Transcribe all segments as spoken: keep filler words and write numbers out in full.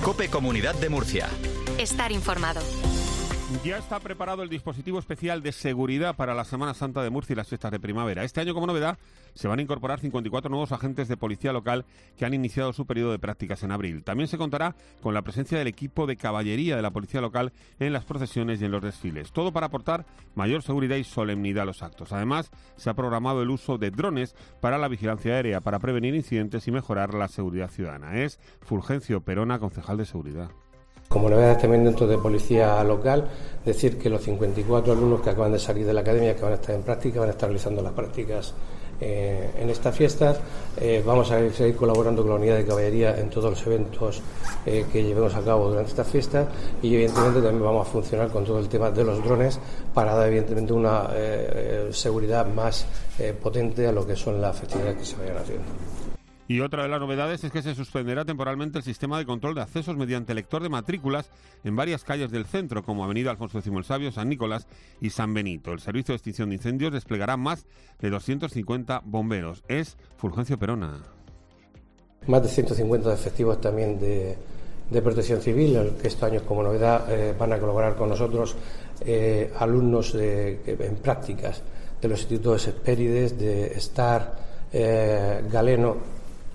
COPE Comunidad de Murcia. Estar informado. Ya está preparado el dispositivo especial de seguridad para la Semana Santa de Murcia y las fiestas de primavera. Este año, como novedad, se van a incorporar cincuenta y cuatro nuevos agentes de policía local que han iniciado su periodo de prácticas en abril. También se contará con la presencia del equipo de caballería de la policía local en las procesiones y en los desfiles. Todo para aportar mayor seguridad y solemnidad a los actos. Además, se ha programado el uso de drones para la vigilancia aérea, para prevenir incidentes y mejorar la seguridad ciudadana. Es Fulgencio Perona, concejal de seguridad. Como novedades también dentro de policía local, decir que los cincuenta y cuatro alumnos que acaban de salir de la academia, que van a estar en práctica, van a estar realizando las prácticas eh, en estas fiestas. Eh, vamos a seguir colaborando con la unidad de caballería en todos los eventos eh, que llevemos a cabo durante estas fiestas, y evidentemente también vamos a funcionar con todo el tema de los drones para dar evidentemente una eh, seguridad más eh, potente a lo que son las festividades que se vayan haciendo. Y otra de las novedades es que se suspenderá temporalmente el sistema de control de accesos mediante lector de matrículas en varias calles del centro, como Avenida Alfonso X el Sabio, San Nicolás y San Benito. El Servicio de Extinción de Incendios desplegará más de doscientos cincuenta bomberos. Es Fulgencio Perona. Más de ciento cincuenta efectivos también de, de protección civil, que estos años como novedad eh, van a colaborar con nosotros eh, alumnos de, en prácticas de los institutos Hespérides, de Star, eh, Galeno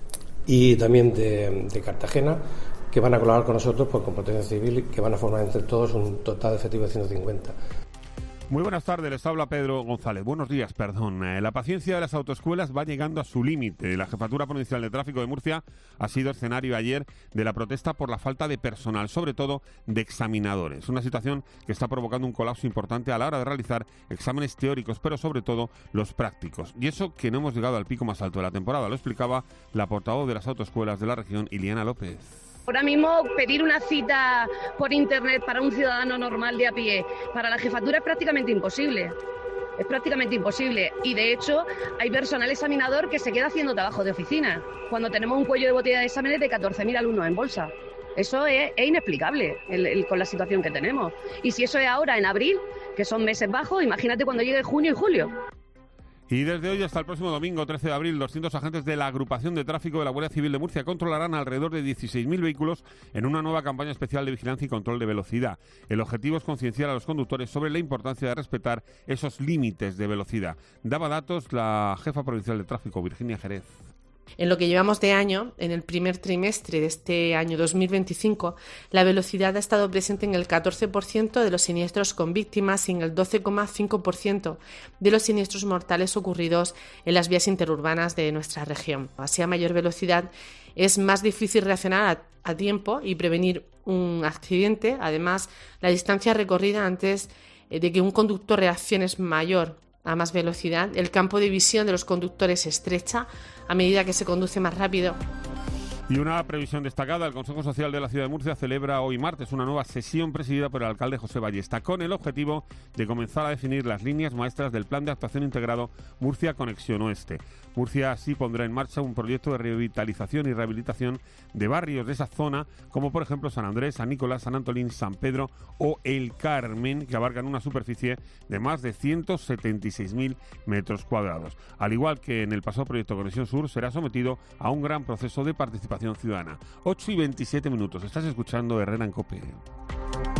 y también de, de Cartagena, que van a colaborar con nosotros pues, con protección civil, que van a formar entre todos un total de efectivo de ciento cincuenta. Muy buenas tardes, les habla Pedro González. Buenos días, perdón. Eh, la paciencia de las autoescuelas va llegando a su límite. La Jefatura Provincial de Tráfico de Murcia ha sido escenario ayer de la protesta por la falta de personal, sobre todo de examinadores. Una situación que está provocando un colapso importante a la hora de realizar exámenes teóricos, pero sobre todo los prácticos. Y eso que no hemos llegado al pico más alto de la temporada, lo explicaba la portavoz de las autoescuelas de la región, Iliana López. Ahora mismo pedir una cita por internet para un ciudadano normal de a pie, para la jefatura es prácticamente imposible. Es prácticamente imposible. Y de hecho hay personal examinador que se queda haciendo trabajo de oficina, cuando tenemos un cuello de botella de exámenes de catorce mil alumnos en bolsa. Eso es, es inexplicable el, el, con la situación que tenemos. Y si eso es ahora en abril, que son meses bajos, imagínate cuando llegue junio y julio. Y desde hoy hasta el próximo domingo, trece de abril, doscientos agentes de la Agrupación de Tráfico de la Guardia Civil de Murcia controlarán alrededor de dieciséis mil vehículos en una nueva campaña especial de vigilancia y control de velocidad. El objetivo es concienciar a los conductores sobre la importancia de respetar esos límites de velocidad. Daba datos la jefa provincial de tráfico, Virginia Jerez. En lo que llevamos de año, en el primer trimestre de este año dos mil veinticinco, la velocidad ha estado presente en el catorce por ciento de los siniestros con víctimas y en el doce coma cinco por ciento de los siniestros mortales ocurridos en las vías interurbanas de nuestra región. Así, a mayor velocidad es más difícil reaccionar a, a tiempo y prevenir un accidente. Además, la distancia recorrida antes de que un conductor reaccione es mayor a más velocidad. El campo de visión de los conductores se estrecha a medida que se conduce más rápido. Y una previsión destacada, el Consejo Social de la Ciudad de Murcia celebra hoy martes una nueva sesión presidida por el alcalde José Ballesta, con el objetivo de comenzar a definir las líneas maestras del Plan de Actuación Integrado Murcia Conexión Oeste. Murcia así pondrá en marcha un proyecto de revitalización y rehabilitación de barrios de esa zona, como por ejemplo San Andrés, San Nicolás, San Antolín, San Pedro o El Carmen, que abarcan una superficie de más de ciento setenta y seis mil metros cuadrados. Al igual que en el pasado proyecto Conexión Sur, será sometido a un gran proceso de participación ciudadana. ocho y veintisiete minutos. Estás escuchando Herrera en COPE.